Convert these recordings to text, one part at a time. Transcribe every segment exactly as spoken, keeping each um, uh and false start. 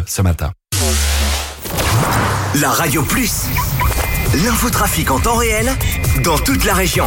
ce matin. La Radio Plus, l'infotrafic en temps réel dans toute la région.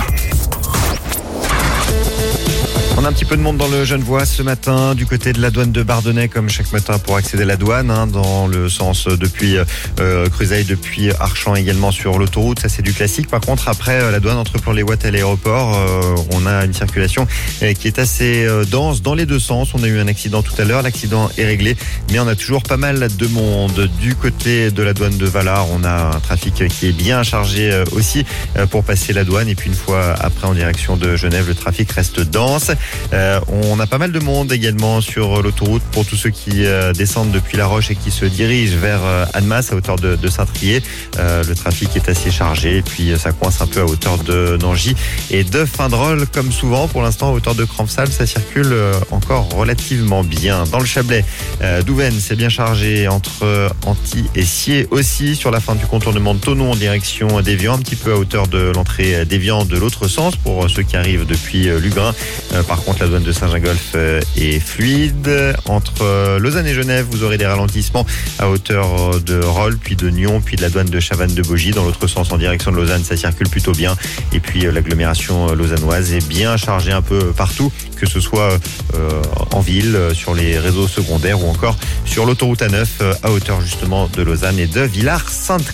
On a un petit peu de monde dans le Genevois ce matin, du côté de la douane de Bardonnay, comme chaque matin pour accéder à la douane, hein, dans le sens depuis euh, Cruseille, depuis Archamps également sur l'autoroute. Ça, c'est du classique. Par contre, après euh, la douane entre Plan-les-Ouates et l'aéroport, euh, on a une circulation euh, qui est assez euh, dense dans les deux sens. On a eu un accident tout à l'heure. L'accident est réglé, mais on a toujours pas mal de monde. Du côté de la douane de Valard, on a un trafic qui est bien chargé euh, aussi euh, pour passer la douane. Et puis une fois après en direction de Genève, le trafic reste dense. Euh, on a pas mal de monde également sur l'autoroute pour tous ceux qui euh, descendent depuis La Roche et qui se dirigent vers euh, Annemasse à hauteur de, de Saint-Trier. Euh, le trafic est assez chargé et puis ça coince un peu à hauteur de Nangy et de Findrol comme souvent. Pour l'instant, à hauteur de Crampsal, ça circule euh, encore relativement bien. Dans le Chablais, euh, Douvaine, c'est bien chargé entre euh, Antilles et Siers aussi sur la fin du contournement de Thonon en direction d'Évian, un petit peu à hauteur de l'entrée d'Évian de l'autre sens pour ceux qui arrivent depuis euh, Lugrin. Euh, par contre, la douane de Saint-Gingolph est fluide. Entre Lausanne et Genève, vous aurez des ralentissements à hauteur de Rolle, puis de Nyon, puis de la douane de Chavannes-de-Bogie. Dans l'autre sens, en direction de Lausanne, ça circule plutôt bien. Et puis l'agglomération lausannoise est bien chargée un peu partout, que ce soit euh, en ville, sur les réseaux secondaires ou encore sur l'autoroute A neuf à hauteur justement de Lausanne et de Villars-Sainte-Claire.